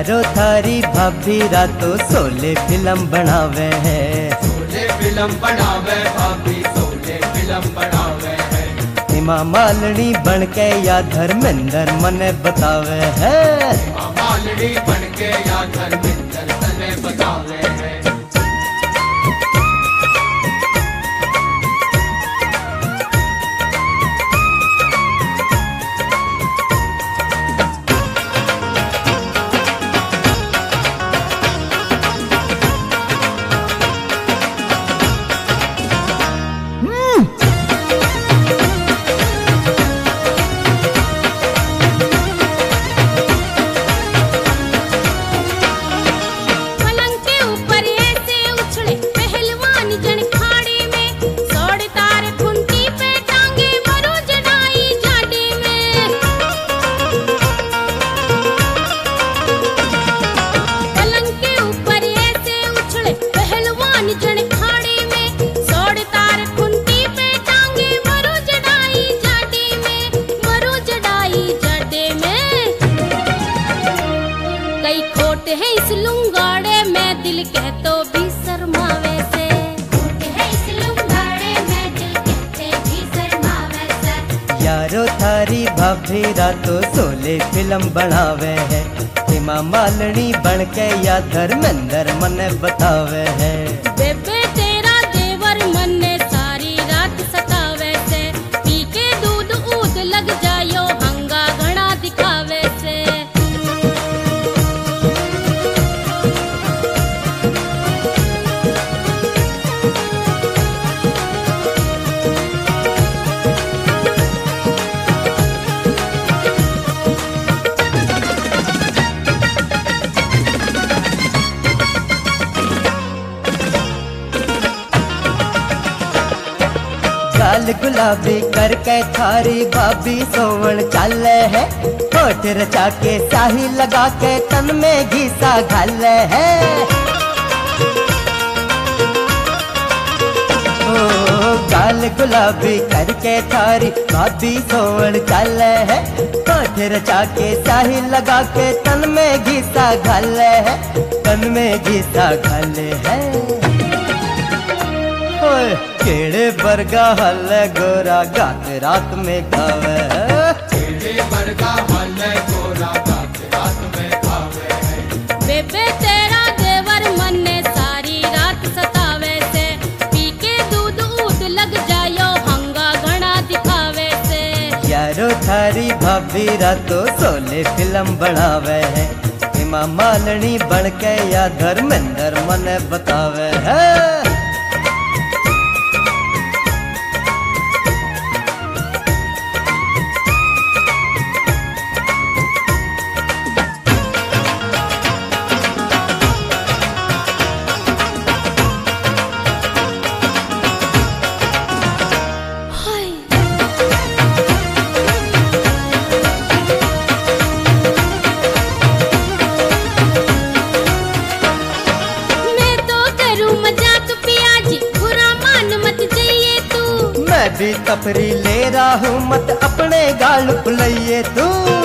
यारो थारी भाभी रातों सोले फिल्म बनावे है। सोले फिल्म बनावे भाभी, सोले फिल्म बनावे है। हिमा मालिनी बन के या धर्मेंद्र मने बतावे है। हिमा मालिनी बन के या धर्मेंद्र तने बतावे है। है इस लुंगाड़े में दिल कह तो भी शर्मावे से। खोट है इस लुंगाड़े में दिल कहते भी शर्मावे से। यारो थारी भाभी रातों सोले फिल्म बनावे है। हिमा मालिनी बन के या धर्मेंद्र मने बतावे है। बेबे तेरा देवर मने सारी रात सतावे से। पी के दूध ऊद लग जायो हंगा घड़ा दिखावे से। लाल गुलाबी करके थारी भाभी सोवण चाले है। होठ रचा के शाही लगा के तन में घीसा घाले है। ओ गाल गुलाबी करके थारी भाभी सोवण चाले है। होठ रचा के शाही लगा के तन में घीसा घाले है। तन में घीसा घाले है। केड़े बरगा हल गोरा गात रात में खावे। केड़े बरगा हल गोरा गात रात में खावे। बेबे तेरा देवर मने सारी रात सतावे से। पी के दूध ऊद लग जायो हंगा घड़ा दिखावे से। यारो थारी भाभी रातों सोले फिल्म बनावे है। हिमा मालिनी बन के या धर्मेंद्र मने बतावे है। मैं भी तफरी ले रहा हूँ मत अपने गाल फुलाइए तू।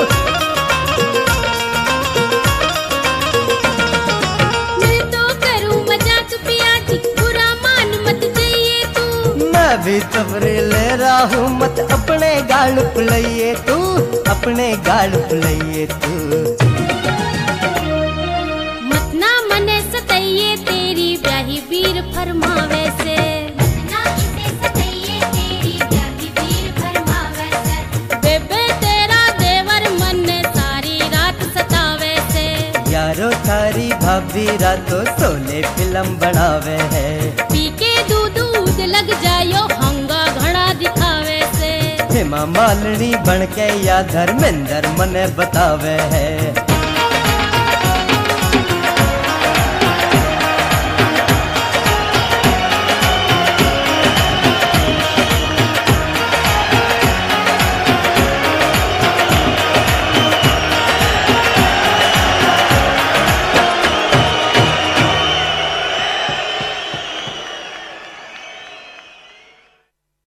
मैं तो करूँ मजाक पिया जी बुरा मान मत जाइए तू। मैं भी तफरी ले रहा हूँ मत अपने गाल फुलाइए तू। अपने गाल फुलाइए तू। मत ना मने सताइए तेरी ब्याही वीर फरमावे से। यारो थारी भाभी रातों सोले फिल्म बनावे है। पी के दूध ऊद लग जायो हंगा घड़ा दिखावे से। हिमा मालिनी बन के या धर्मेंद्र मने बतावे है।